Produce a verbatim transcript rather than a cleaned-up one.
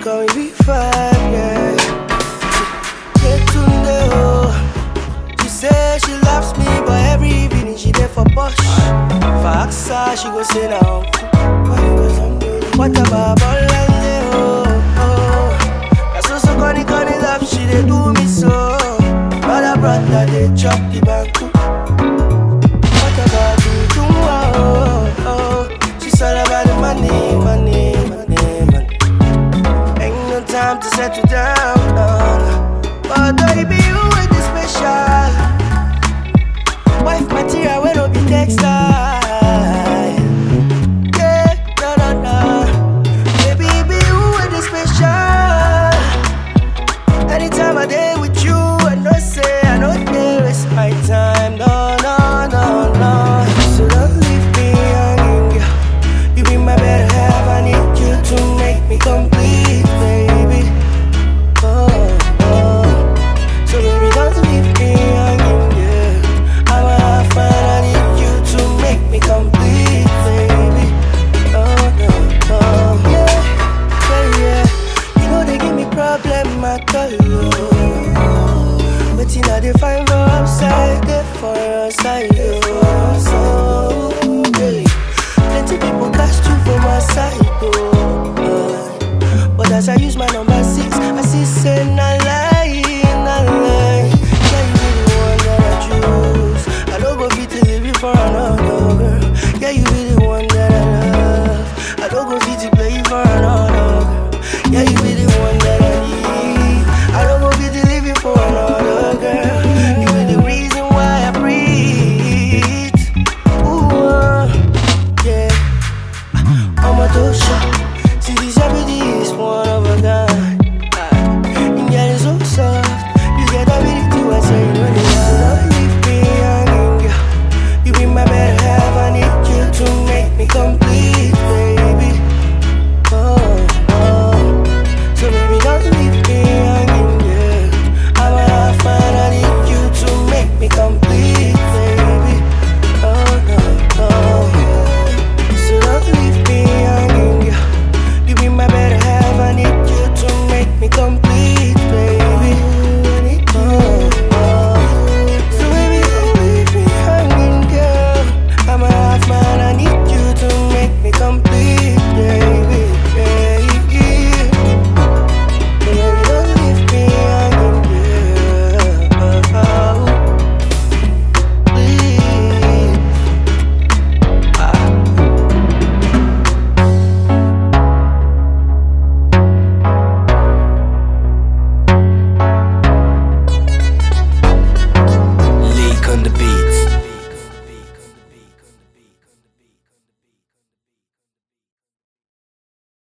call me B five, yeah. Get to know. She say she loves me, but every evening she there for push. If I ask her, she go say now. What about Bolande, oh, oh. That's so so funny, funny love, she dey do me so. Brother, brother, they chop the bank. What about you, oh, oh. She's all about the money, money, money, money. Ain't no time to settle down, no, no. But baby, you ain't the special. Wife material, we don't be textile. Yeah, no, no, no. Baby, baby, you ain't the special. Anytime I day with you, I know say I know they waste my time. No, no, no, no. So don't leave me hanging, yeah. You be my better half. I need you to make me complete, baby. Oh, oh. So baby, don't leave me hanging, yeah. I'm a half man. I need you to make me complete, baby. Oh, no, no. Yeah, yeah, yeah. You know they give me problem, I call you. But you know they find for outside, there for outside, oh, really. Plenty people cast you for my side, oh, uh, but as I use my number six, I see say not lying, not lying. Yeah, you be the one that I choose. I don't go fit to leave you for another girl. Yeah, you be the